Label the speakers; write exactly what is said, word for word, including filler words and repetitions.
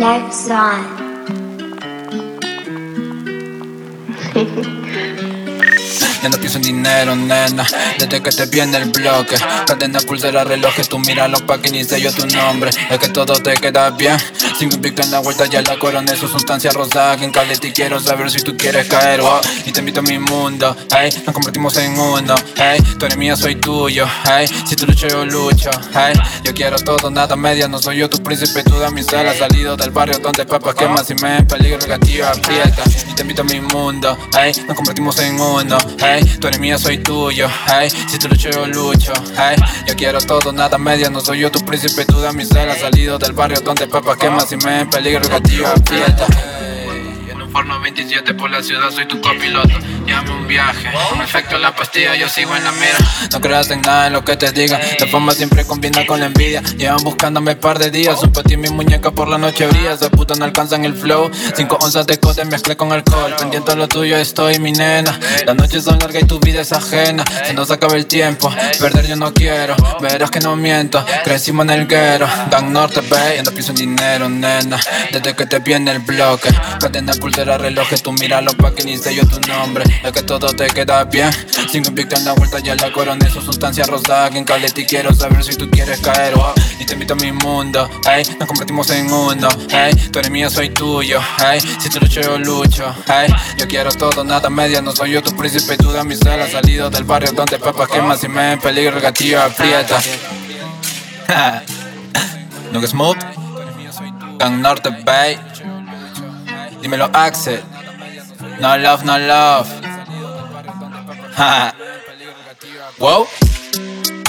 Speaker 1: Life Zone.
Speaker 2: Ya no pienso en dinero, nena, desde que te vi en el bloque. Cadena, pulsera, relojes, tú míralo pa' que ni sé yo tu nombre. Es que todo te queda bien, sin invicto en la vuelta ya la corona. Su sustancia rosada que en Caleti quiero saber si tú quieres caer, wow. Y te invito a mi mundo, hey, nos convertimos en uno, hey. Tú eres mía, soy tuyo, hey. Si tú luchas yo lucho, hey. Yo quiero todo, nada media, no soy yo tu príncipe, tú damisela. Salido del barrio donde papas quemas y me en peligro, gatillo aprieta. Y te invito a mi mundo, hey, nos convertimos en uno, hey. Tú eres mía, soy tuyo, hey. Si tú luchas yo lucho, hey. Yo quiero todo, nada media, no soy yo tu príncipe, tú damisela. Salido del barrio donde papas quemas y me en peligro, gatillo aprieta. En un Forno veintisiete por la ciudad soy tu copiloto. Llévame un viaje, con efecto la pastilla yo sigo en la mira. No creas en nada en lo que te diga, la fama siempre combina con la envidia. Llevan buscándome par de días, un ti mi muñeca por la noche brilla. Esa puta no alcanzan el flow, cinco onzas de cote mezclé con alcohol. Pendiente a lo tuyo estoy, mi nena. Las noches son largas y tu vida es ajena. Se nos acaba el tiempo, perder yo no quiero. Verás que no miento, crecimos en el guero. Dan Norte, Bay, ando pienso en dinero, nena. Desde que te vi en el bloque. Cadena, pulsera, relojes, tú míralo pa' que ni sé yo tu nombre. Es que todo te queda bien, sin invicto en la vuelta ya la corona. Su sustancia rosada que en Caleti quiero saber si tú quieres caer, wow. Y te invito a mi mundo, hey, nos convertimos en uno, hey. Tú eres mío, soy tuyo, hey. Si tú luchas yo lucho, hey. Yo quiero todo, nada media, no soy yo tu príncipe, tú damisela. Salido del barrio donde papas quemas y me en peligro, gatillo aprieta. Nunca Smooth, Dan Norte, Bay. Dímelo, Axel. No love, no love. Wow.